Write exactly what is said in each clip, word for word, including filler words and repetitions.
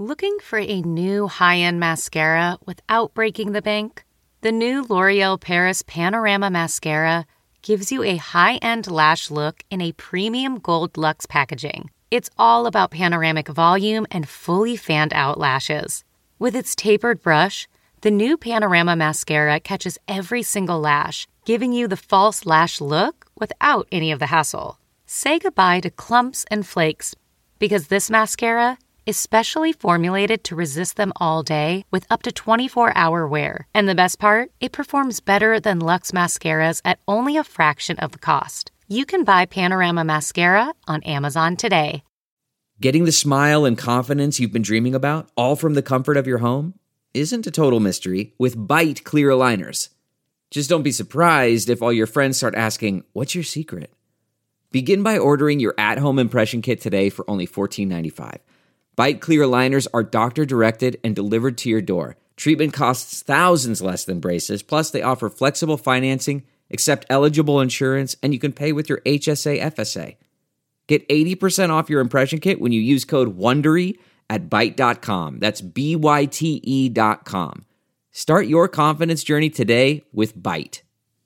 Looking for a new high-end mascara without breaking the bank? The new L'Oreal Paris Panorama Mascara gives you a high-end lash look in a premium gold luxe packaging. It's all about panoramic volume and fully fanned-out lashes. With its tapered brush, the new Panorama Mascara catches every single lash, giving you the false lash look without any of the hassle. Say goodbye to clumps and flakes, because this mascara is specially formulated to resist them all day with up to twenty-four hour wear. And the best part? It performs better than Luxe mascaras at only a fraction of the cost. You can buy Panorama Mascara on Amazon today. Getting the smile and confidence you've been dreaming about, all from the comfort of your home, isn't a total mystery with Byte clear aligners. Just don't be surprised if all your friends start asking, "What's your secret?" Begin by ordering your at-home impression kit today for only fourteen ninety-five. Byte clear aligners are doctor-directed and delivered to your door. Treatment costs thousands less than braces, plus they offer flexible financing, accept eligible insurance, and you can pay with your H S A F S A. Get eighty percent off your impression kit when you use code WONDERY at byte dot com. That's B Y T E dot com. Start your confidence journey today with Byte.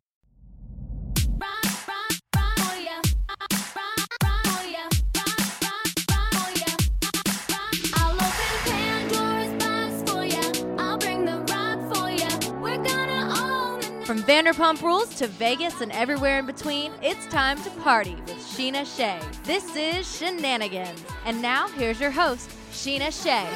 From Vanderpump Rules to Vegas and everywhere in between, it's time to party with Sheena Shea. This is Shenanigans. And now, here's your host, Sheena Shea.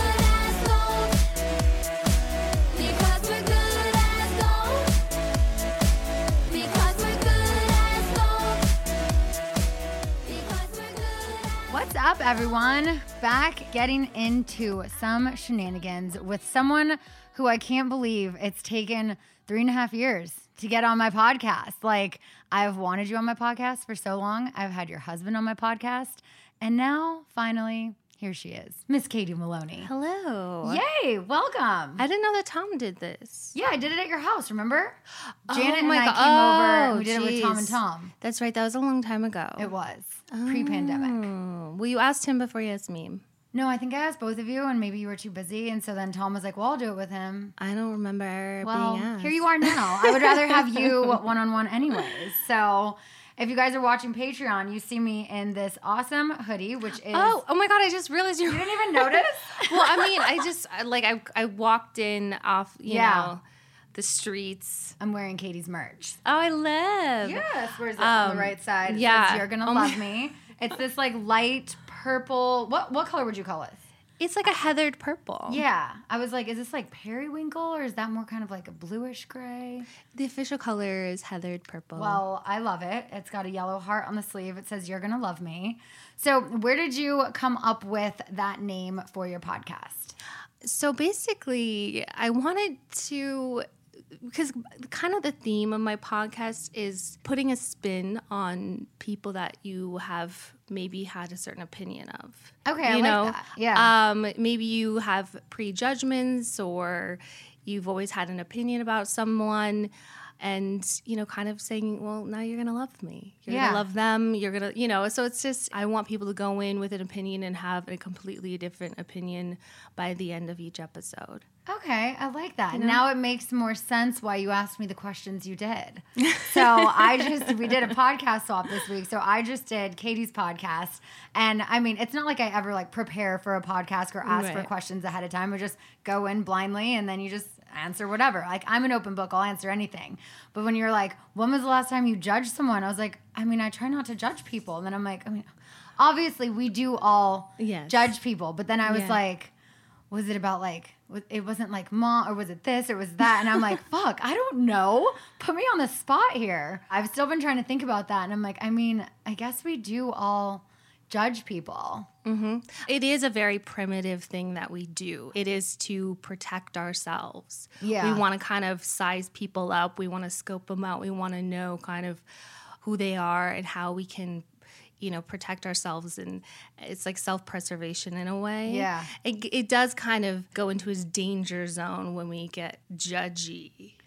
What's up, everyone? Back getting into some shenanigans with someone who I can't believe it's taken three and a half years to get on my podcast. Like, I've wanted you on my podcast for so long. I've had your husband on my podcast. And now, finally, here she is, Miss Katie Maloney. Hello. Yay, welcome. I didn't know that Tom did this. Yeah, I did it at your house, remember? Oh Janet and my I God. came over Oh, and we did it with Tom and geez. Tom. That's right. That was a long time ago. It was, pre-pandemic. Oh. Well, you asked him before you asked me. No, I think I asked both of you, and maybe you were too busy. And so then Tom was like, well, I'll do it with him. I don't remember Well, being asked. here you are now. I would rather have you one-on-one anyways. So if you guys are watching Patreon, you see me in this awesome hoodie, which is... Oh, oh my God, I just realized you You didn't even notice? Well, I mean, I just, I- like, I I walked in off, you Yeah. know, the streets. I'm wearing Katie's merch. Oh, I love. Yes, where's it on Um, the right side? It yeah. says, You're Gonna Oh my- Love Me. It's this like light purple... What, what color would you call it? It's like a heathered purple. Yeah. I was like, is this like periwinkle or is that more kind of like a bluish gray? The official color is heathered purple. Well, I love it. It's got a yellow heart on the sleeve. It says, You're Gonna Love Me. So where did you come up with that name for your podcast? So basically, I wanted to, because kind of the theme of my podcast is putting a spin on people that you have maybe had a certain opinion of. Okay, I you like know? that. Yeah. Um, maybe you have prejudgments or you've always had an opinion about someone. And, you know, kind of saying, well, now you're going to love me. You're Yeah. going to love them. You're going to, you know, so it's just, I want people to go in with an opinion and have a completely different opinion by the end of each episode. Okay, I like that. You know? Now it makes more sense why you asked me the questions you did. So I just, we did a podcast swap this week. So I just did Katie's podcast. And I mean, it's not like I ever like prepare for a podcast or ask for Right. questions ahead of time. We just go in blindly and then you just answer whatever. Like, I'm an open book. I'll answer anything. But when you're like, when was the last time you judged someone? I was like, I mean, I try not to judge people. And then I'm like, I mean, obviously we do all Yes. judge people. But then I was Yeah. like, was it about like, it wasn't like mom, or was it this, or was that? And I'm like, fuck, I don't know. Put me on the spot here. I've still been trying to think about that. And I'm like, I mean, I guess we do all judge people. Mm-hmm. It is a very primitive thing that we do. It is to protect ourselves. Yeah. We want to kind of size people up. We want to scope them out. We want to know kind of who they are and how we can, you know, protect ourselves. And it's like self-preservation in a way. Yeah. It, it does kind of go into his danger zone when we get judgy.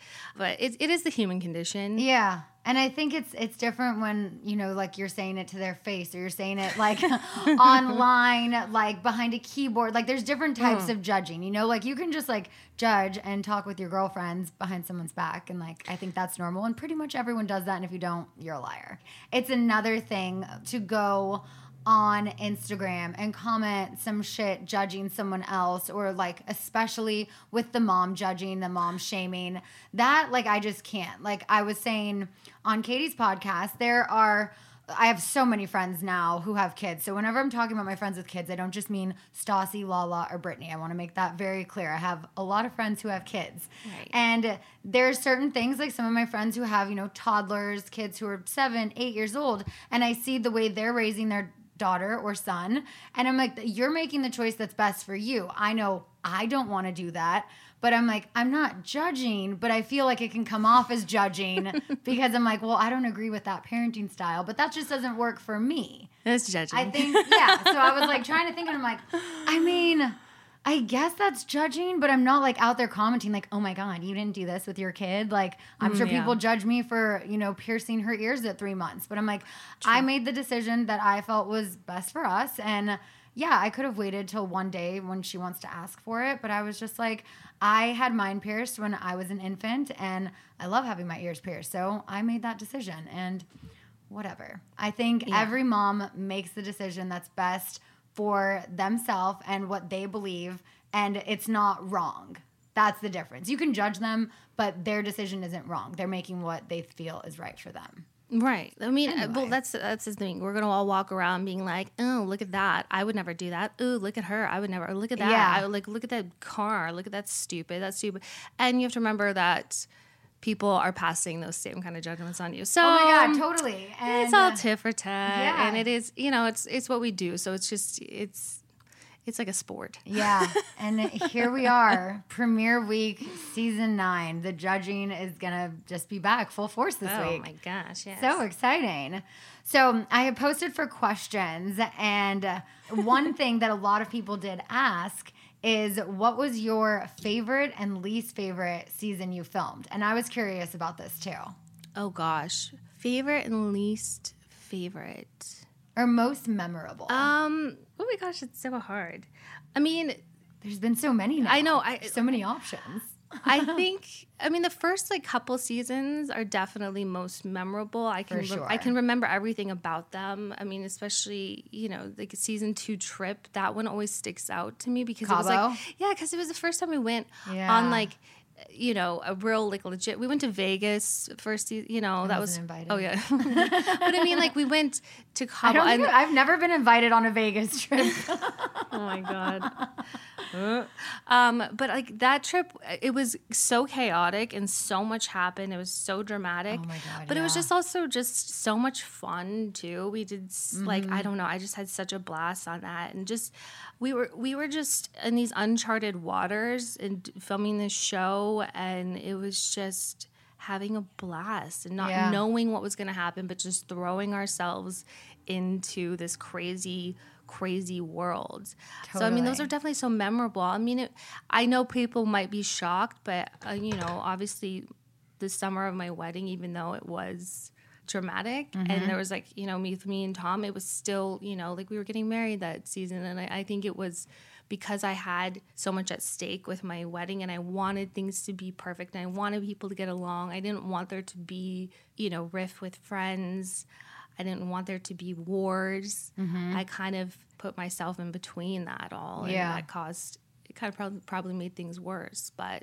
But it, it is the human condition. Yeah. And I think it's it's different when, you know, like you're saying it to their face or you're saying it like online, like behind a keyboard. Like there's different types mm. of judging, you know, like you can just like judge and talk with your girlfriends behind someone's back. And like, I think that's normal. And pretty much everyone does that. And if you don't, you're a liar. It's another thing to go on Instagram and comment some shit judging someone else, or like especially with the mom judging, the mom shaming, that like I just can't. Like I was saying on Katie's podcast, there are I have so many friends now who have kids. So whenever I'm talking about my friends with kids, I don't just mean Stassi, Lala, or Brittany. I want to make that very clear. I have a lot of friends who have kids. Right. And there's certain things, like some of my friends who have, you know, toddlers, kids who are seven, eight years old, and I see the way they're raising their daughter or son, and I'm like, you're making the choice that's best for you. I know I don't want to do that, but I'm like, I'm not judging, but I feel like it can come off as judging because I'm like, well, I don't agree with that parenting style, but that just doesn't work for me. That's judging. I think, yeah. So I was like trying to think, and I'm like, I mean, I guess that's judging, but I'm not like out there commenting like, oh my God, you didn't do this with your kid. Like, I'm sure yeah. people judge me for, you know, piercing her ears at three months. But I'm like, True. I made the decision that I felt was best for us. And yeah, I could have waited till one day when she wants to ask for it. But I was just like, I had mine pierced when I was an infant, and I love having my ears pierced. So I made that decision, and whatever. I think yeah. every mom makes the decision that's best for themselves and what they believe, and it's not wrong. That's the difference. You can judge them, but their decision isn't wrong. They're making what they feel is right for them. Right. I mean, Anyway. well, that's that's the thing. We're gonna all walk around being like, "Oh, look at that! I would never do that. Oh, look at her! I would never. Or, look at that! Yeah. I would like look at that car. Look at that stupid. That's stupid." And you have to remember that people are passing those same kind of judgments on you. So, oh my God, totally. And it's all tit for tat, yeah. and it is, you know, it's it's what we do. So it's just it's it's like a sport. Yeah, and here we are, premiere week, season nine. The judging is gonna just be back full force this oh week. Oh my gosh, yes. So exciting. So I have posted for questions, and uh, one thing that a lot of people did ask is, what was your favorite and least favorite season you filmed? And I was curious about this too. Oh gosh, favorite and least favorite, or most memorable. Um. Oh my gosh, it's so hard. I mean, there's been so many now. I know. I so many options. I think. I mean, the first like couple seasons are definitely most memorable. I can. For sure. Re- I can remember everything about them. I mean, especially you know like a season two trip. That one always sticks out to me because Cabo? it was like yeah, because it was the first time we went yeah. on like. You know, a real like legit. We went to Vegas first. You know, I that was invited. Oh yeah, but I mean, like we went to Cabo. I don't think I've never been invited on a Vegas trip. Oh my God. um, but like that trip, it was so chaotic and so much happened. It was so dramatic. Oh my God. But yeah. it was just also just so much fun too. We did mm-hmm. like I don't know. I just had such a blast on that, and just we were we were just in these uncharted waters and filming this show, and it was just having a blast and not yeah. knowing what was going to happen, but just throwing ourselves into this crazy crazy world. Totally. So I mean, those are definitely so memorable. I mean, it, I know people might be shocked, but uh, you know, obviously the summer of my wedding, even though it was dramatic mm-hmm. and there was like, you know, me with me and Tom, it was still, you know, like we were getting married that season. And I, I think it was because I had so much at stake with my wedding, and I wanted things to be perfect, and I wanted people to get along. I didn't want there to be, you know, riff with friends. I didn't want there to be wars. Mm-hmm. I kind of put myself in between that all. And yeah. that caused, it kind of probably, probably made things worse. But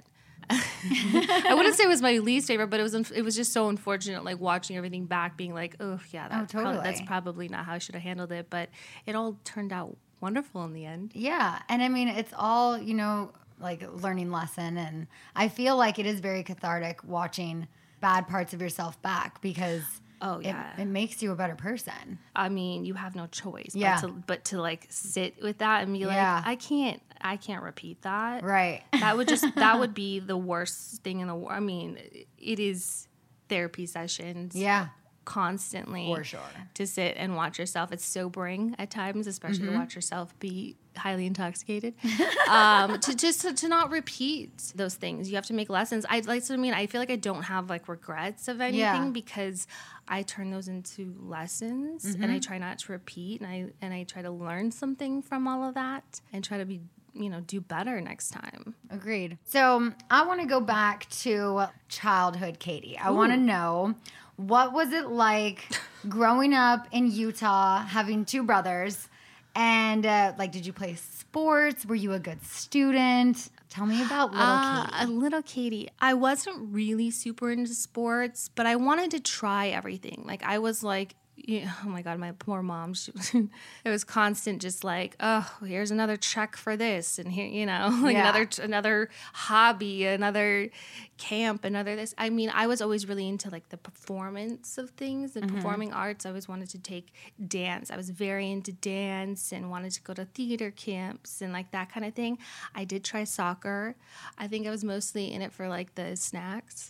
I wouldn't say it was my least favorite, but it was it was just so unfortunate, like watching everything back, being like, oh, yeah, that's, oh, totally. probably, that's probably not how I should have handled it. But it all turned out wonderful in the end. Yeah. And I mean, it's all, you know, like learning lesson. And I feel like it is very cathartic watching bad parts of yourself back, because oh yeah, it, it makes you a better person. I mean, you have no choice yeah. but to, but to like sit with that and be like, yeah. I can't, I can't repeat that. Right. That would just, that would be the worst thing in the world. I mean, it is therapy sessions. Yeah. constantly For sure. to sit and watch yourself. It's sobering at times, especially Mm-hmm. to watch yourself be highly intoxicated. um, to just to, to not repeat those things. You have to make lessons. I like to I mean, I feel like I don't have like regrets of anything Yeah. because I turn those into lessons Mm-hmm. and I try not to repeat and I and I try to learn something from all of that and try to be you know, do better next time. Agreed. So um, I want to go back to childhood, Katie. I want to know, what was it like growing up in Utah, having two brothers, and uh, like, did you play sports? Were you a good student? Tell me about little Uh, Katie. a little Katie. I wasn't really super into sports, but I wanted to try everything. Like I was like, yeah, oh my God, my poor mom. She, it was constant, just like, oh, here's another check for this, and here, you know, like Yeah. another another hobby, another camp, another this. I mean, I was always really into like the performance of things and performing arts. I always wanted to take dance. I was very into dance and wanted to go to theater camps and like that kind of thing. I did try soccer. I think I was mostly in it for like the snacks.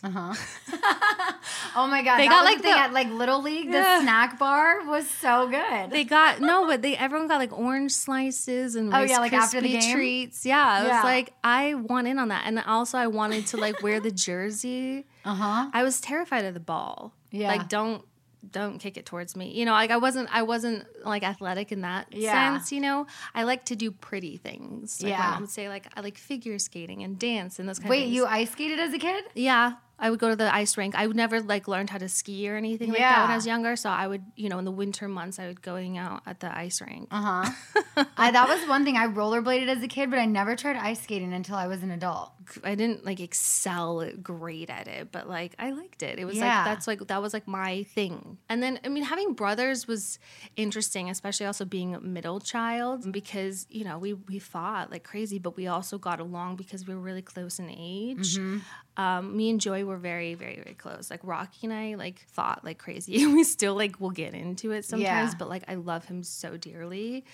Oh my God. They that got, was like, the thing the- at like Little League, the Yeah. snack bar was so good. They got no, but they everyone got like orange slices and Oh, Rice yeah, like after the Krispie game? treats. Yeah, I Yeah. was like, I want in on that, and also I wanted to like wear the jersey. Uh-huh. I was terrified of the ball. Yeah. Like don't don't kick it towards me. You know, like I wasn't I wasn't like athletic in that Yeah. sense, you know. I like to do pretty things. Like Yeah. my mom would say like I like figure skating and dance and those kind of Wait, things. you ice skated as a kid? Yeah. I would go to the ice rink. I would never like learned how to ski or anything like that when Yeah. I was younger. So I would, you know, in the winter months, I would going out at the ice rink. Uh huh. I, that was one thing. I rollerbladed as a kid, but I never tried ice skating until I was an adult. I didn't like excel great at it, but like I liked it. It was Yeah. like that's like that was like my thing. And then I mean having brothers was interesting, especially also being a middle child because you know we we fought like crazy, but we also got along because we were really close in age. Mm-hmm. Um, me and Joey were very very very close. Like Rocky and I like fought like crazy. We still like will get into it sometimes, Yeah. but like I love him so dearly.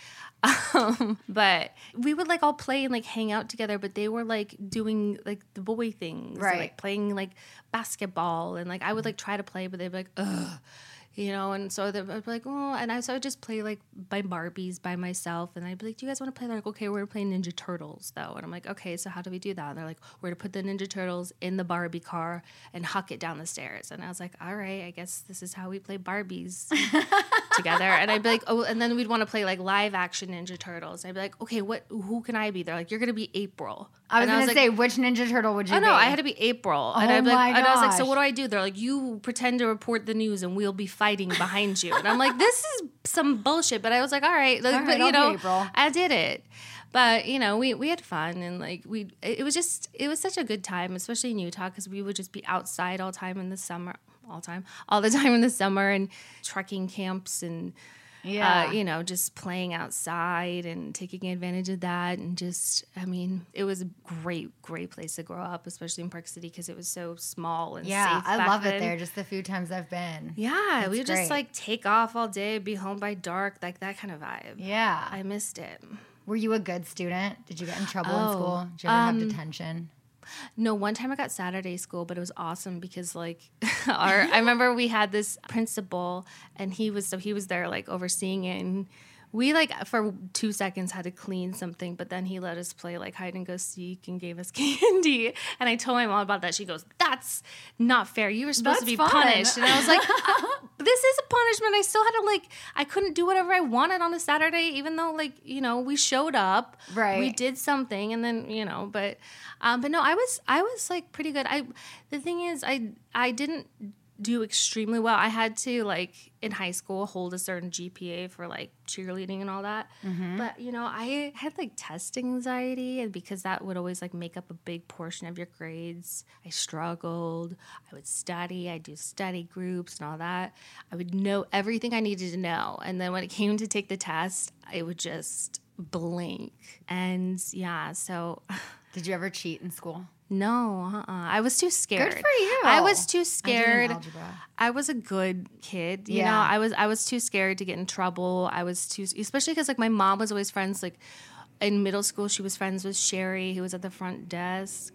Um, but we would like all play and like hang out together, but they were like doing like the boy things, Right. like playing like basketball, and like I would like try to play, but they'd be like, ugh. You know, and so they'd be like, oh, and I so I would just play like by Barbies by myself, and I'd be like, do you guys want to play? They're like, okay, we're playing Ninja Turtles though, and I'm like, okay, so how do we do that? And they're like, we're to put the Ninja Turtles in the Barbie car and huck it down the stairs, and I was like, all right, I guess this is how we play Barbies together, and I'd be like, oh, and then we'd want to play like live action Ninja Turtles. I'd be like, okay, what? Who can I be? They're like, you're gonna be April. I was And going to like, say, which Ninja Turtle would you Oh be? no, I had to be April, and Oh I'd be like, my and I was like, so gosh. what do I do? They're like, you pretend to report the news, and we'll be fighting behind you. And I'm like, this is some bullshit. But I was like, all right, like, All but right, you I'll be know, April. I did it. But you know, we we had fun, and like we, it was just, it was such a good time, especially in Utah, because we would just be outside all time in the summer, all time, all the time in the summer, and trekking camps and. Yeah. Uh, you know, just playing outside and taking advantage of that. And just, I mean, it was a great, great place to grow up, especially in Park City because it was so small and Yeah, safe. I back love it then. there. Just the few times I've been. Yeah, we would great. just like take off all day, be home by dark, like that kind of vibe. Yeah. I missed it. Were you a good student? Did you get in trouble in Oh, school? Did you ever um, have detention? No, one time I got Saturday school, but it was awesome because like our I remember we had this principal and he was so he was there like overseeing it, and we like for two seconds had to clean something, but then he let us play like hide and go seek and gave us candy. And I told my mom about that. She goes, "That's not fair. You were supposed That's to be fun." punished." And I was like, "This is a punishment." I still had to like I couldn't do whatever I wanted on a Saturday, even though like you know we showed up, Right. We did something, and then you know, but um, but no, I was I was like pretty good. I the thing is, I I didn't do extremely well. I had to like in high school hold a certain G P A for like cheerleading and all that. Mm-hmm. But you know, I had like test anxiety, and because that would always like make up a big portion of your grades, I struggled. I would study. I do study groups and all that. I would know everything I needed to know, and then when it came to take the test, I would just blink. And yeah, so. Did you ever cheat in school? No, uh-uh. I was too scared. Good for you. I was too I did in scared. algebra. I was a good kid, you Yeah. know. I was I was too scared to get in trouble. I was too, especially because like my mom was always friends. Like in middle school, she was friends with Sherry, who was at the front desk.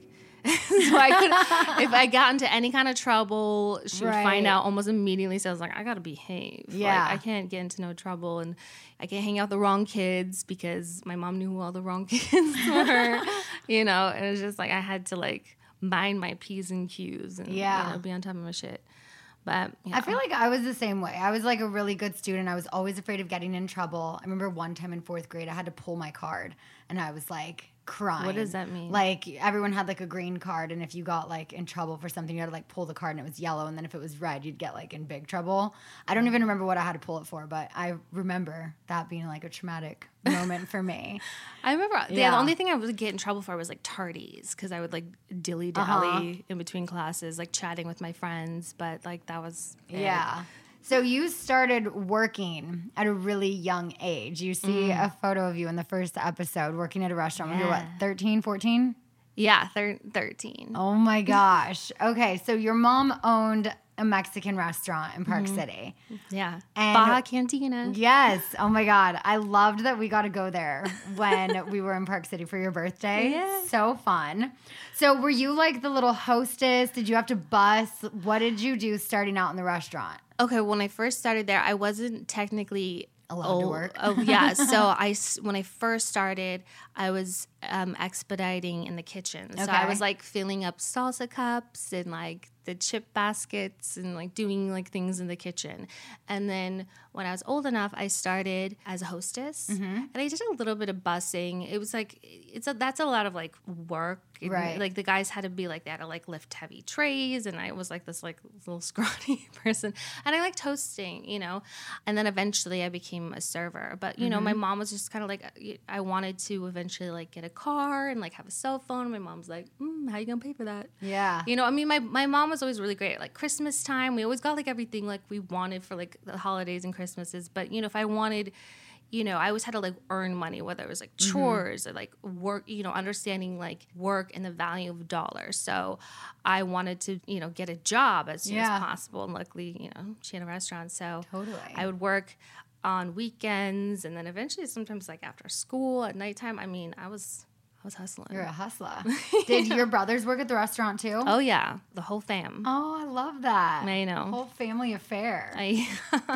So I could, if I got into any kind of trouble, she would Right. find out almost immediately. So I was like, I got to behave. Yeah. Like, I can't get into no trouble, and I can't hang out with the wrong kids because my mom knew who all the wrong kids were, you know, and it was just like, I had to like mind my P's and Q's and Yeah. you know, be on top of my shit. But yeah. I feel like I was the same way. I was like a really good student. I was always afraid of getting in trouble. I remember one time in fourth grade, I had to pull my card, and I was like crying. What does that mean? Like everyone had like a green card, and if you got like in trouble for something, you had to like pull the card, and it was yellow. And then if it was red, you'd get like in big trouble. I don't even remember what I had to pull it for, but I remember that being like a traumatic moment for me. I remember yeah. Yeah. the only thing I would get in trouble for was like tardies, because I would like dilly dally Uh-huh. in between classes, like chatting with my friends. But like that was it. Yeah. So you started working at a really young age. You see Mm. a photo of you in the first episode working at a restaurant when you were what, Yeah. thirteen, fourteen? Yeah, thir- thirteen. Oh my gosh. Okay, so your mom owned a Mexican restaurant in Park Mm-hmm. City. Yeah, And- Baja Cantina. Yes. Oh my God. I loved that we got to go there when we were in Park City for your birthday. Yeah. So fun. So were you like the little hostess? Did you have to bus? What did you do starting out in the restaurant? Okay, when I first started there, I wasn't technically Allowed to work? Oh yeah, so I s- when I first started, I was um, expediting in the kitchen. So I Okay. was like filling up salsa cups and like the chip baskets and like doing like things in the kitchen. And then when I was old enough, I started as a hostess, Mm-hmm. and I did a little bit of bussing. It was like it's a that's a lot of like work. And, Right. Like the guys had to be like they had to like lift heavy trays, and I was like this like little scrawny person, and I liked hosting, you know. And then eventually I became a server. But you know, my mom was just kind of like I wanted to eventually like get a car and like have a cell phone. My mom's like, mm, how you gonna pay for that? Yeah. You know, I mean, my, my mom was always really great. Like Christmas time, we always got like everything like we wanted for like the holidays and Christmases. But you know, if I wanted, you know, I always had to like earn money, whether it was like chores or like work, you know, understanding like work and the value of dollars. So I wanted to, you know, get a job as soon Yeah. as possible. And luckily, you know, she had a restaurant. So Totally. I would work on weekends, and then eventually sometimes like after school at nighttime. I mean, I was I was hustling. You're a hustler. Did your brothers work at the restaurant too? Oh yeah, the whole fam. Oh, I love that. I know. Whole family affair. I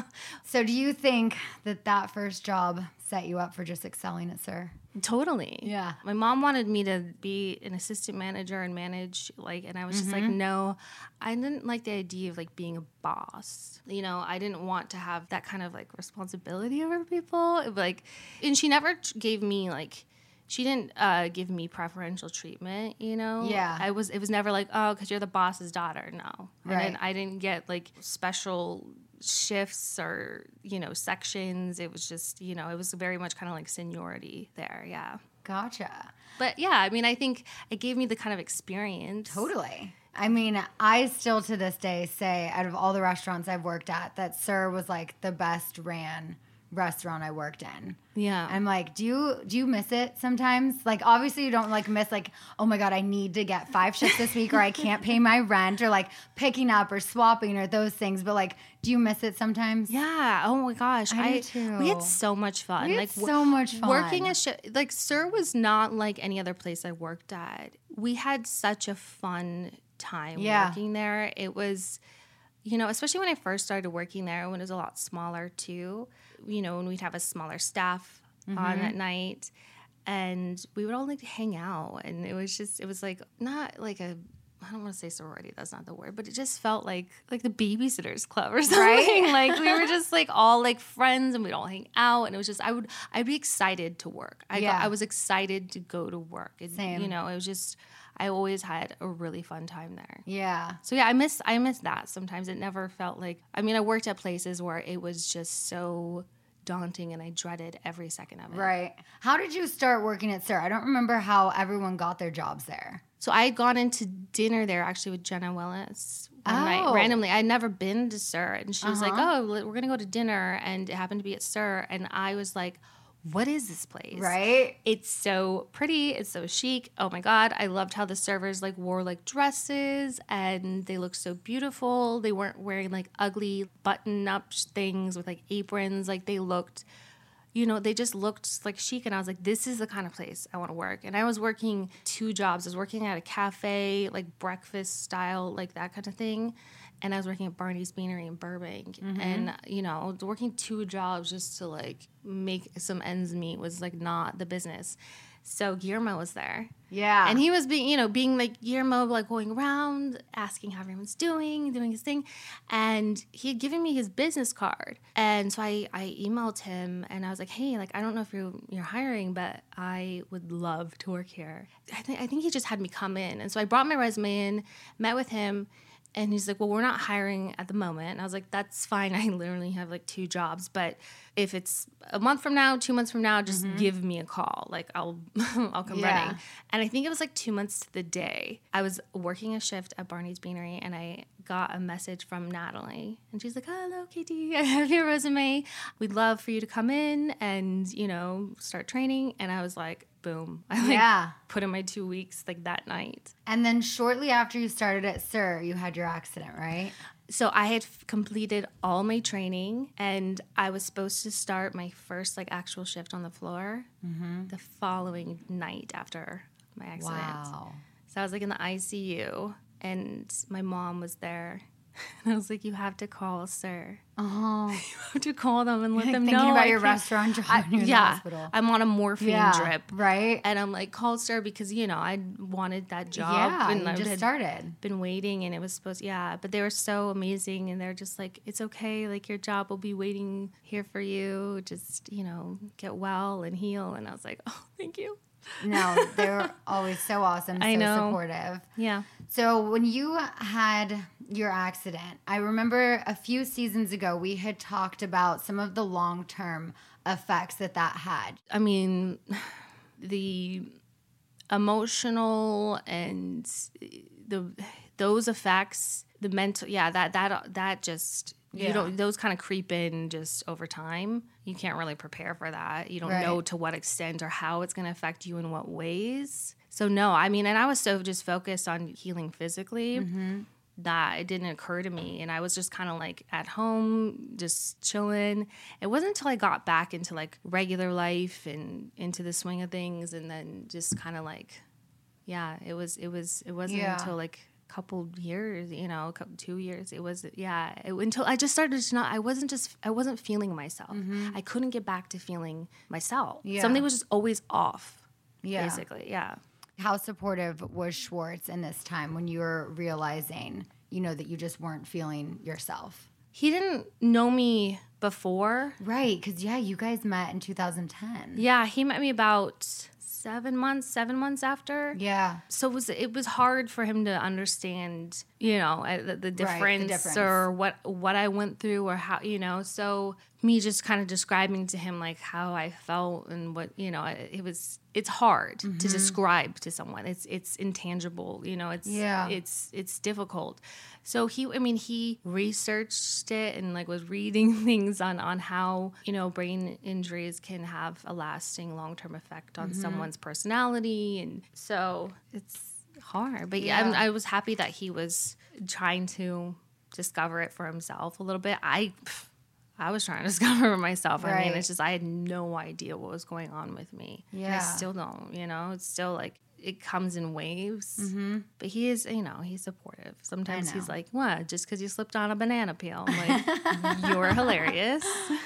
So do you think that that first job set you up for just excelling at Sir? totally. Yeah. My mom wanted me to be an assistant manager and manage like, and I was just like, no, I didn't like the idea of like being a boss. You know, I didn't want to have that kind of like responsibility over people. Like, and she never t- gave me like. She didn't uh, give me preferential treatment, you know. Yeah. I was. It was never like, oh, because you're the boss's daughter. No, I Right. didn't, I didn't get like special shifts or you know sections. It was just you know it was very much kind of like seniority there. Yeah. Gotcha. But yeah, I mean, I think it gave me the kind of experience. Totally. I mean, I still to this day say out of all the restaurants I've worked at, that Sir was like the best ran restaurant I worked in. Yeah. I'm like, do you do you miss it sometimes? Like, obviously you don't like miss like, oh my God, I need to get five shifts this week, or I can't pay my rent, or like picking up or swapping or those things. But like, do you miss it sometimes? Yeah. Oh my gosh. I do too. We had so much fun. We had like so much fun. Working a sh- like Sir was not like any other place I worked at. We had such a fun time Yeah. working there. It was, you know, especially when I first started working there, when it was a lot smaller too. You know, when we'd have a smaller staff Mm-hmm. on at night, and we would all like hang out, and it was just, it was like not like a. I don't want to say sorority, that's not the word, but it just felt like like the babysitters club or something. Right? Like we were just like all like friends, and we'd all hang out, and it was just I would I'd be excited to work. I Yeah. got, I was excited to go to work. And, Same. You know, it was just I always had a really fun time there. Yeah. So yeah, I miss I miss that sometimes. It never felt like I mean, I worked at places where it was just so daunting, and I dreaded every second of it. Right. How did you start working at Sir? I don't remember how everyone got their jobs there. So I had gone into dinner there actually with Jenna Willis one night Oh. randomly. I'd never been to Sir, and she was like, Uh-huh. "Oh, we're gonna go to dinner," and it happened to be at Sir, and I was like, "What is this place?" Right? It's so pretty. It's so chic. Oh my God. I loved how the servers like wore like dresses, and they looked so beautiful. They weren't wearing like ugly button up things with like aprons. Like they looked you know, they just looked like chic. And I was like, this is the kind of place I want to work. And I was working two jobs. I was working at a cafe, like breakfast style, like that kind of thing. And I was working at Barney's Beanery in Burbank. Mm-hmm. And, you know, working two jobs just to, like, make some ends meet was, like, not the business. So Guillermo was there. Yeah. And he was being, you know, being like Guillermo, like going around, asking how everyone's doing, doing his thing. And he had given me his business card. And so I, I emailed him and I was like, hey, like, I don't know if you're, you're hiring, but I would love to work here. I think, I think he just had me come in. And so I brought my resume in, met with him. And he's like, well, we're not hiring at the moment. And I was like, that's fine. I literally have like two jobs. But if it's a month from now, two months from now, just mm-hmm. give me a call. Like I'll I'll come yeah. running. And I think it was like two months to the day. I was working a shift at Barney's Beanery and I got a message from Natalie. And she's like, hello, Katie, I have your resume. We'd love for you to come in and, you know, start training. And I was like, boom. I like yeah. put in my two weeks like that night. And then shortly after you started at S I R, you had your accident, right? So I had f- completed all my training and I was supposed to start my first like actual shift on the floor mm-hmm. the following night after my accident. Wow. So I was like in the I C U and my mom was there. And I was like, you have to call S I R. Oh. You have to call them and let You're them thinking know. Thinking about I your can't. restaurant job I, when you're in yeah, the hospital. I'm on a morphine yeah, drip. Right. And I'm like, call S I R because, you know, I wanted that job. Yeah, and you I just had started. Been waiting and it was supposed, yeah. But they were so amazing and they're just like, it's okay. Like your job will be waiting here for you. Just, you know, get well and heal. And I was like, oh, thank you. No, they're always so awesome, so I know. supportive. Yeah. So when you had your accident, I remember a few seasons ago we had talked about some of the long-term effects that that had. I mean, the emotional and the those effects, the mental, yeah, that that that just you yeah. don't those kind of creep in just over time. You can't really prepare for that. You don't right. know to what extent or how it's going to affect you in what ways. So no, I mean, and I was so just focused on healing physically mm-hmm. that it didn't occur to me. And I was just kind of like at home, just chilling. It wasn't until I got back into like regular life and into the swing of things, and then just kind of like, yeah, it was, it was, it wasn't yeah. until like couple years, you know, couple, two years. It was, yeah, it, until I just started to not, I wasn't just, I wasn't feeling myself. Mm-hmm. I couldn't get back to feeling myself. Yeah. Something was just always off, yeah. basically, yeah. How supportive was Schwartz in this time when you were realizing, you know, that you just weren't feeling yourself? He didn't know me before. Right, because, yeah, you guys met in two thousand ten. Yeah, he met me about seven months, seven months after. Yeah. So it was it was hard for him to understand, you know, the, the, difference, right, the difference or what what I went through or how, you know. So me just kind of describing to him like how I felt and what, you know, it, it was it's hard mm-hmm. to describe to someone. It's it's intangible, you know. It's yeah. it's it's difficult. So he, I mean, he researched it and like was reading things on, on how, you know, brain injuries can have a lasting long-term effect on mm-hmm. someone's personality. And so it's hard. But yeah, yeah I, I was happy that he was trying to discover it for himself a little bit. I, I was trying to discover it myself. Right. I mean, it's just, I had no idea what was going on with me. Yeah. I still don't, you know, it's still like, it comes in waves, mm-hmm. but he is, you know, he's supportive. Sometimes he's like, what, just because you slipped on a banana peel? I'm like, you're hilarious.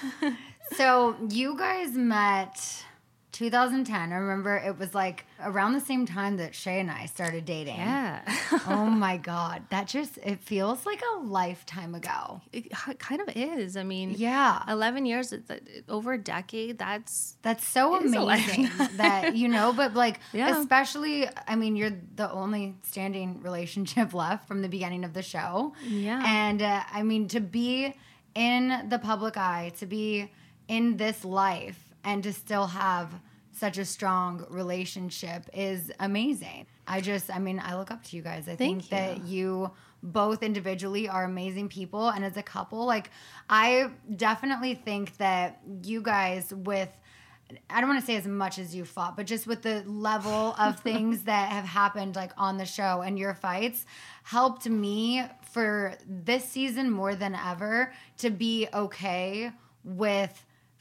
So you guys met two thousand ten. I remember it was like around the same time that Shay and I started dating. Yeah. Oh my God. That just, it feels like a lifetime ago. It kind of is. I mean, yeah. eleven years, over a decade, that's... That's so amazing that, you know, but like, yeah. especially, I mean, you're the only standing relationship left from the beginning of the show. Yeah. And uh, I mean, to be in the public eye, to be in this life, and to still have such a strong relationship is amazing. I just, I mean, I look up to you guys. I Thank think you. that you both individually are amazing people. And as a couple, like, I definitely think that you guys with, I don't want to say as much as you fought, but just with the level of things that have happened like on the show and your fights helped me for this season more than ever to be okay with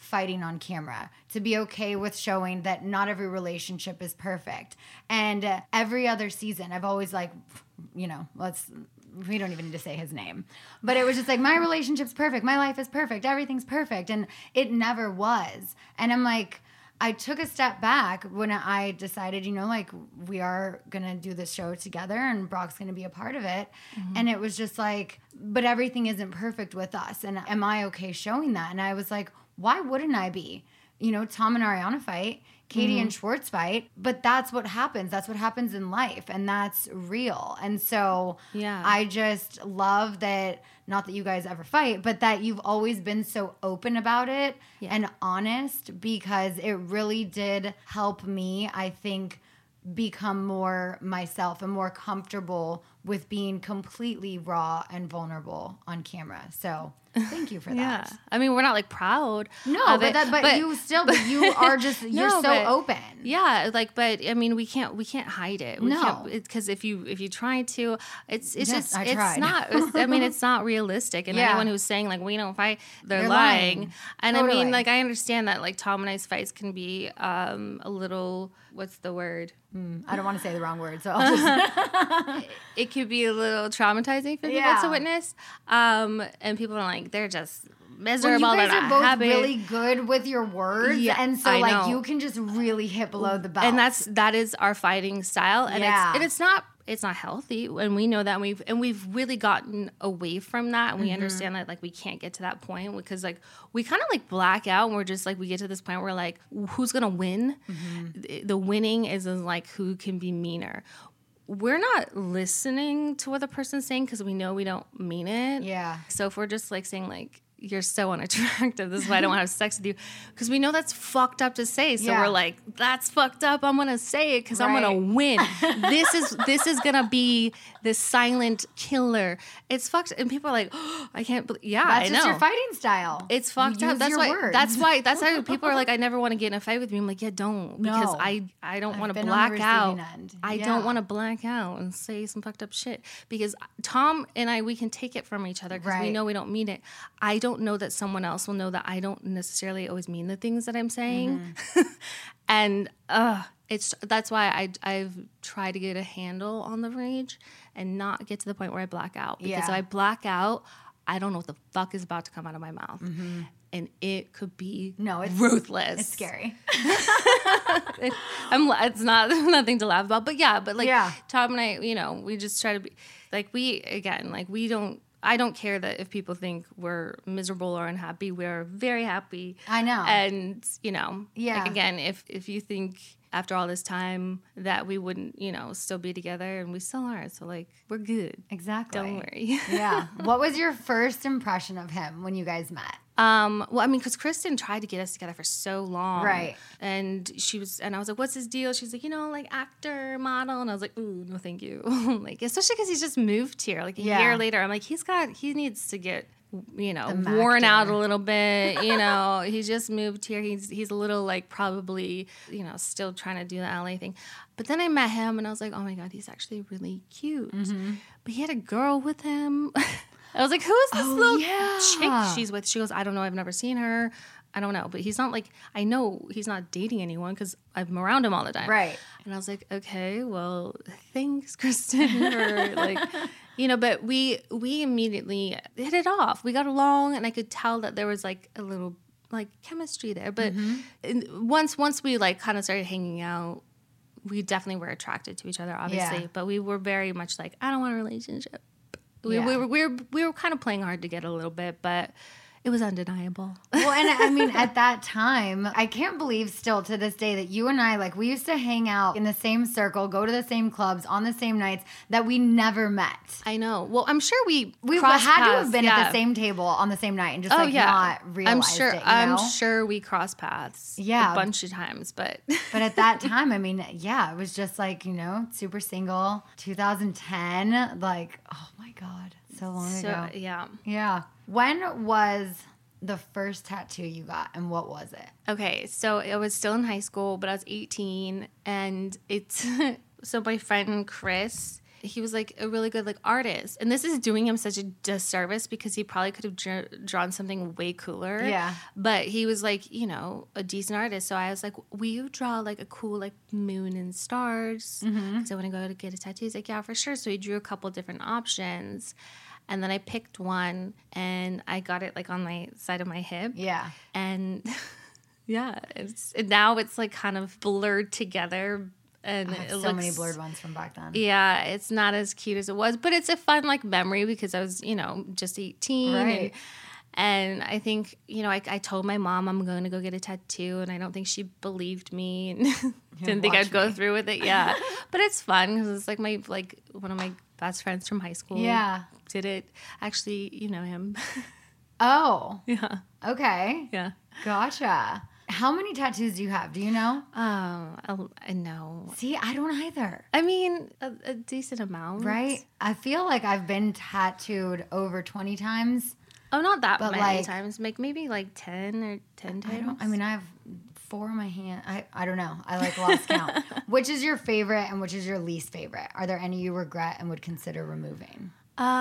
fighting on camera, to be okay with showing that not every relationship is perfect. And uh, every other season, I've always like, you know, let's, we don't even need to say his name, but it was just like, my relationship's perfect. My life is perfect. Everything's perfect. And it never was. And I'm like, I took a step back when I decided, you know, like we are going to do this show together and Brock's going to be a part of it. Mm-hmm. And it was just like, but everything isn't perfect with us. And am I okay showing that? And I was like, why wouldn't I be? You know, Tom and Ariana fight, Katie mm-hmm. and Schwartz fight, but that's what happens. That's what happens in life. And that's real. And so yeah. I just love that, not that you guys ever fight, but that you've always been so open about it yeah. and honest, because it really did help me, I think, become more myself and more comfortable with being completely raw and vulnerable on camera. So thank you for that. Yeah. I mean, we're not like proud. No, of but it, that, but, but you still, but you are just, you're no, so but, open. Yeah. Like, but I mean, we can't, we can't hide it. We no. Because if you, if you try to, it's, it's yes, just, I it's tried. not, it's, I mean, it's not realistic. And yeah. anyone who's saying like, we don't fight, they're, they're lying. lying. And Totally. I mean, like, I understand that like Tom and I's fights can be um, a little, what's the word? Mm, I don't want to say the wrong word, so I'll just... it, it could be a little traumatizing for people yeah. to witness. Um, and people are like, they're just miserable. Well, you guys they're are not both happy. really good with your words, yeah, and so I like know. you can just really hit below the belt. And that's that is our fighting style, and yeah. it's and it's not it's not healthy, and we know that, and we've and we've really gotten away from that, and we mm-hmm. understand that like we can't get to that point because like we kind of like black out, and we're just like we get to this point where like who's gonna win? Mm-hmm. The winning is like who can be meaner. We're not listening to what the person's saying because we know we don't mean it. Yeah. So if we're just like saying like, you're so unattractive, this is why I don't want to have sex with you, because we know that's fucked up to say. So yeah. we're like, that's fucked up. I'm gonna say it because right. I'm gonna win. this is this is gonna be this silent killer. It's fucked, and people are like, oh, I can't believe. Yeah, that's I know. just your fighting style. It's fucked you up. Use That's your why. words. That's why. That's why people are like, I never want to get in a fight with me. I'm like, yeah, don't, because no. I I don't want to been black out. End. I yeah. don't want to black out and say some fucked up shit because Tom and I, we can take it from each other because right. we know we don't mean it. I don't know that someone else will know that I don't necessarily always mean the things that I'm saying. Mm-hmm. and uh, it's that's why I, I've tried to get a handle on the rage and not get to the point where I black out. Because yeah. if I black out, I don't know what the fuck is about to come out of my mouth. Mm-hmm. And it could be no, it's, ruthless. It's scary. it, I'm, it's not nothing to laugh about. But yeah, but like yeah. Tom and I, you know, we just try to be, like we, again, like we don't, I don't care that if people think we're miserable or unhappy. We're very happy. I know. And, you know, yeah. like again, if, if you think after all this time that we wouldn't, you know, still be together, and we still are. So, like, we're good. Exactly. Don't worry. yeah. What was your first impression of him when you guys met? Um, well, I mean, because Kristen tried to get us together for so long. Right. And she was, and I was like, what's his deal? She's like, you know, like actor, model. And I was like, ooh, no, thank you. like, especially because he's just moved here. Like a yeah. year later, I'm like, he's got, he needs to get, you know, worn out a little bit. You know, he just moved here. He's, he's a little like probably, you know, still trying to do the L A thing. But then I met him and I was like, oh my God, he's actually really cute. Mm-hmm. But he had a girl with him. I was like, who is this oh, little yeah. chick she's with? She goes, I don't know. I've never seen her. I don't know. But he's not like, I know he's not dating anyone because I'm around him all the time. Right. And I was like, okay, well, thanks, Kristen. For like, you know, but we we immediately hit it off. We got along and I could tell that there was like a little like chemistry there. But mm-hmm. once once we like kind of started hanging out, we definitely were attracted to each other, obviously. Yeah. But we were very much like, I don't want a relationship. We, yeah. we, were, we, were, we were kind of playing hard to get a little bit, but it was undeniable. Well, and I mean, at that time, I can't believe still to this day that you and I, like, we used to hang out in the same circle, go to the same clubs on the same nights, that we never met. I know. Well, I'm sure we We crossed had paths, to have been yeah. at the same table on the same night and just, oh, like, yeah. not realized I'm sure, it, you know? I'm sure we crossed paths yeah. a bunch of times, but... But at that time, I mean, yeah, it was just like, you know, super single, two thousand ten, like, oh my God. So long so, ago. Yeah. Yeah. When was the first tattoo you got and what was it? Okay, so I was still in high school, but I was eighteen, and it's so my friend Chris, he was like a really good like artist. And this is doing him such a disservice because he probably could have dr- drawn something way cooler. Yeah. But he was like, you know, a decent artist. So I was like, will you draw like a cool like moon and stars? Because mm-hmm. I want to go to get a tattoo. He's like, yeah, for sure. So he drew a couple different options. And then I picked one and I got it like on my side of my hip. Yeah. And yeah, it's and now it's like kind of blurred together. And I have it so looks, many blurred ones from back then. Yeah, it's not as cute as it was, but it's a fun like memory because I was, you know, just eighteen. Right. And, and I think, you know, I, I told my mom I'm going to go get a tattoo, and I don't think she believed me and didn't think I'd me. go through with it. Yeah, but it's fun because it's like my like one of my best friends from high school. Yeah, did it. Actually, you know him. Oh. Yeah. Okay. Yeah. Gotcha. How many tattoos do you have? Do you know? Um, I, I know. See, I don't either. I mean, a, a decent amount. Right? I feel like I've been tattooed over twenty times. Oh, not that but many like, times. Like maybe like ten or ten times. I, don't, I mean, I have four in my hand. I, I don't know. I like lost count. Which is your favorite and which is your least favorite? Are there any you regret and would consider removing?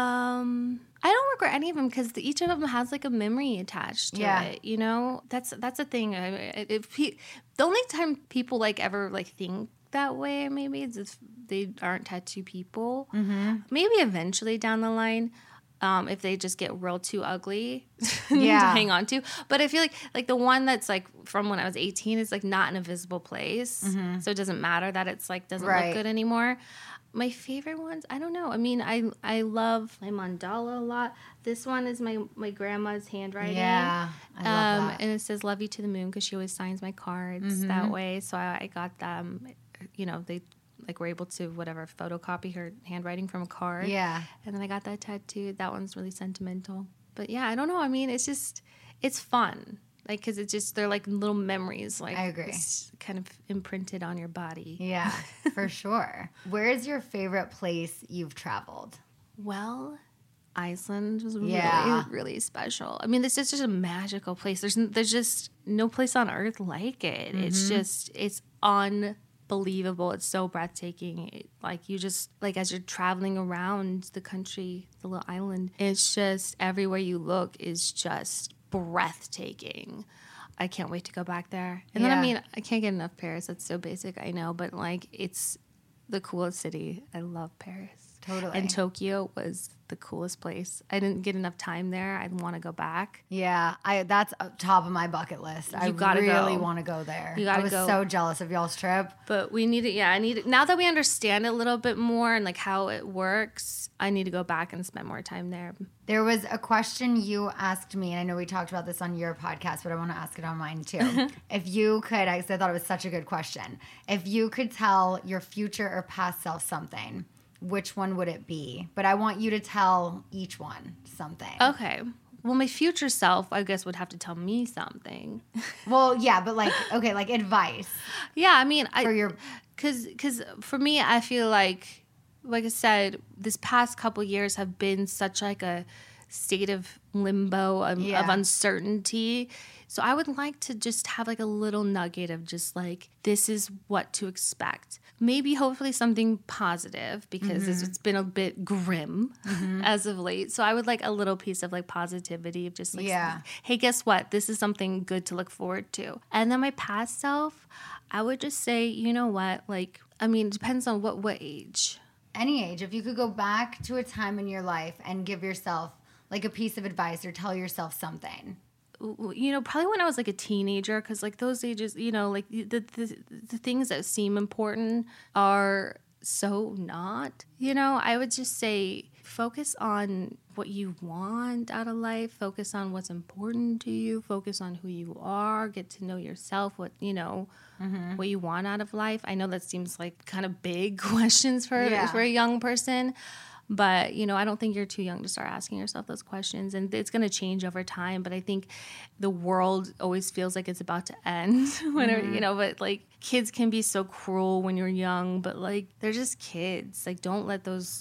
Um, I don't regret any of them because the, each of them has like a memory attached to yeah. it. You know, that's that's a thing. I, if he, the only time people like ever like think that way maybe is if they aren't tattoo people. Mm-hmm. Maybe eventually down the line. Um, if they just get real too ugly yeah. to hang on to. But I feel like like the one that's like from when I was eighteen is like not in a visible place. Mm-hmm. So it doesn't matter that it's like doesn't right. look good anymore. My favorite ones, I don't know. I mean, I I love my mandala a lot. This one is my, my grandma's handwriting. Yeah, I love um, that. And it says "Love you to the moon" because she always signs my cards mm-hmm. that way. So I, I got them. You know, they like were able to whatever photocopy her handwriting from a card. Yeah, and then I got that tattooed. That one's really sentimental. But yeah, I don't know. I mean, it's just it's fun. Like, because it's just, they're like little memories. Like, I agree. Kind of imprinted on your body. Yeah, for sure. Where is your favorite place you've traveled? Well, Iceland was really, yeah. really special. I mean, this is just a magical place. There's there's just no place on earth like it. Mm-hmm. It's just, it's unbelievable. It's so breathtaking. It, like, you just, like, as you're traveling around the country, the little island, it's just, everywhere you look is just breathtaking. I can't wait to go back there. And yeah. then, I mean, I can't get enough Paris. That's so basic, I know. But, like, it's the coolest city. I love Paris. Totally. And Tokyo was the coolest place. I didn't get enough time there. I want to go back. Yeah, I that's top of my bucket list. You I gotta really go. want to go there. You gotta I was go. so jealous of y'all's trip. But we need it. Yeah, I need it. Now that we understand it a little bit more and like how it works, I need to go back and spend more time there. There was a question you asked me, and I know we talked about this on your podcast, but I want to ask it on mine too. If you could, I thought it was such a good question. If you could tell your future or past self something, which one would it be? But I want you to tell each one something. Okay. Well, my future self, I guess, would have to tell me something. Well, yeah, but like, okay, like advice. Yeah, I mean, I, for your, because because for me, I feel like, like I said, this past couple years have been such like a state of limbo, of, yeah. of uncertainty. So I would like to just have like a little nugget of just like, this is what to expect. Maybe hopefully something positive because mm-hmm. it's been a bit grim mm-hmm. as of late. So I would like a little piece of like positivity of just like, yeah. hey, guess what? This is something good to look forward to. And then my past self, I would just say, you know what? Like, I mean, it depends on what, what age. Any age. If you could go back to a time in your life and give yourself like a piece of advice or tell yourself something. You know, probably when I was like a teenager, because like those ages, you know, like the, the the things that seem important are so not. You know, I would just say focus on what you want out of life. Focus on what's important to you. Focus on who you are. Get to know yourself. What you know, mm-hmm. what you want out of life. I know that seems like kind of big questions for yeah. for a young person. But, you know, I don't think you're too young to start asking yourself those questions. And it's going to change over time. But I think the world always feels like it's about to end. Whenever, mm-hmm. you know, but, like, kids can be so cruel when you're young. But, like, they're just kids. Like, don't let those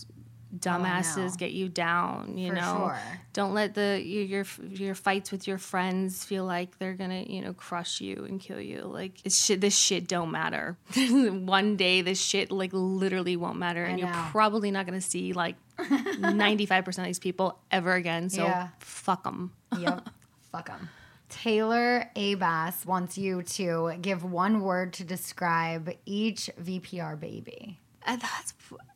dumbasses no. get you down, you For know. sure. Don't let the your, your your fights with your friends feel like they're gonna, you know, crush you and kill you. Like it's shit. This shit don't matter. One day, this shit like literally won't matter, and I you're know. probably not gonna see like ninety-five percent of these people ever again. So Yeah. fuck them. Yep. Fuck them. Taylor Abass wants you to give one word to describe each V P R baby. And that's.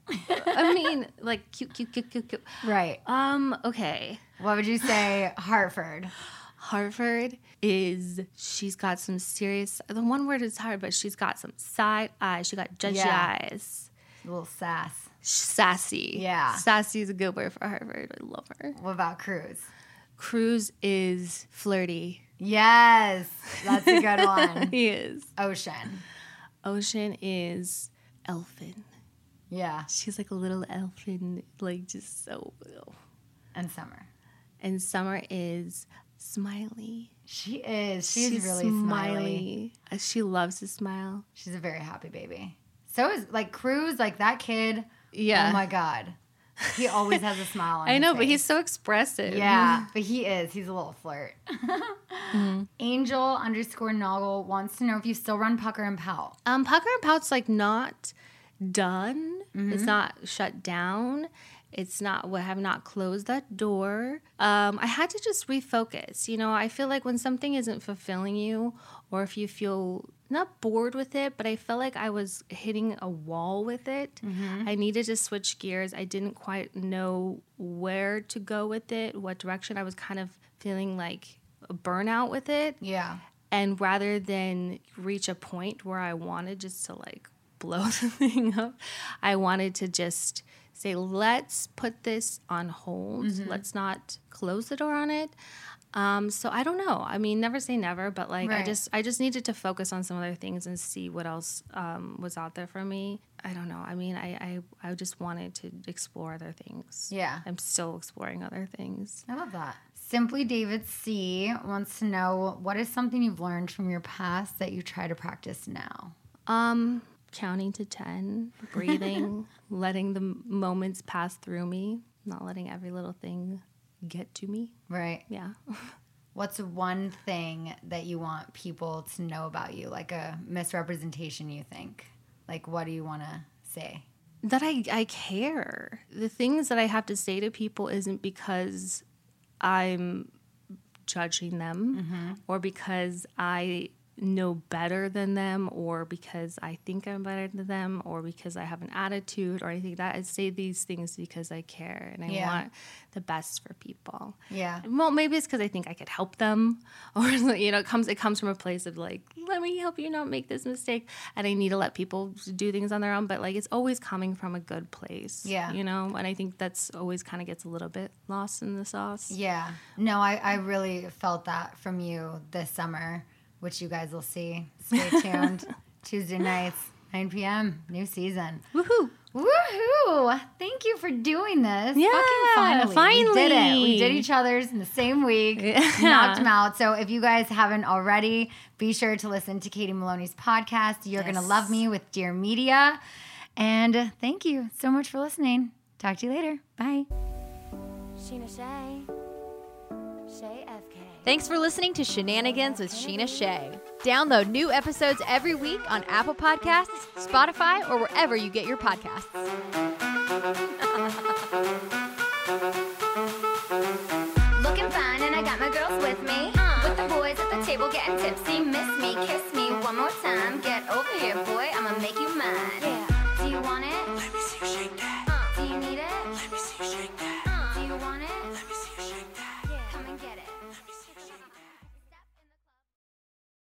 I mean, like cute, cute, cute, cute, cute. Right. Um. Okay. What would you say, Hartford? Hartford is, she's got some serious, the one word is hard, but she's got some side eyes. She got judgy Yeah. eyes. A little sass. Sassy. Yeah. Sassy is a good word for Hartford. I love her. What about Cruz? Cruz is flirty. Yes, that's a good one. He is. Ocean. Ocean is elfin. Yeah. She's like a little elfin, like just so. And Summer. And Summer is smiley. She is. She's, really smiley. Uh, She loves to smile. She's a very happy baby. So is like Cruz, like that kid. Yeah. Oh my God. He always has a smile on I his know, but face. he's so expressive. Yeah, but he is. He's a little flirt. mm-hmm. Angel underscore Noggle wants to know if you still run Pucker and Pout. Um, Pucker and Pout's like not done. Mm-hmm. It's not shut down. It's not, we have not closed that door. Um, I had to just refocus. You know, I feel like when something isn't fulfilling you, or if you feel not bored with it, but I felt like I was hitting a wall with it. Mm-hmm. I needed to switch gears. I didn't quite know where to go with it, what direction. I was kind of feeling like a burnout with it. Yeah. And rather than reach a point where I wanted just to like blow the thing up, I wanted to just say, let's put this on hold. Mm-hmm. Let's not close the door on it. Um, so I don't know. I mean, never say never, but like right. I just I just needed to focus on some other things and see what else um, was out there for me. I don't know. I mean, I, I I just wanted to explore other things. Yeah. I'm still exploring other things. I love that. Simply David C wants to know, what is something you've learned from your past that you try to practice now? Um, counting to ten, breathing, letting the moments pass through me, not letting every little thing get to me. Right. Yeah. What's one thing that you want people to know about you, like a misrepresentation you think? Like, what do you want to say? That I, I care. The things that I have to say to people isn't because I'm judging them mm-hmm. or because I know better than them or because I think I'm better than them or because I have an attitude or anything like that. I say these things because I care and I yeah. want the best for people. Yeah. Well, maybe it's because I think I could help them or, you know, it comes it comes from a place of like, let me help you not make this mistake. And I need to let people do things on their own. But like, it's always coming from a good place. Yeah. You know, and I think that's always kind of gets a little bit lost in the sauce. Yeah. No, I, I really felt that from you this summer, which you guys will see. Stay tuned. Tuesday nights, nine p.m., new season. Woohoo! Woohoo! Thank you for doing this. Yeah, Fucking finally. finally. We did it. We did each other's in the same week. Yeah. Knocked them out. So if you guys haven't already, be sure to listen to Katie Maloney's podcast, You're Yes. Gonna Love Me with Dear Media. And thank you so much for listening. Talk to you later. Bye. Sheena Shea. Shea F K. Thanks for listening to Shenanigans with Sheena Shea. Download new episodes every week on Apple Podcasts, Spotify, or wherever you get your podcasts. Looking fine and I got my girls with me. With the boys at the table getting tipsy. Miss me, kiss me one more time. Get over here, boy, I'ma make you mine. Yeah. Do you want it? Let me see you shake that. Do you need it? Let me see you shake that. Do you want it?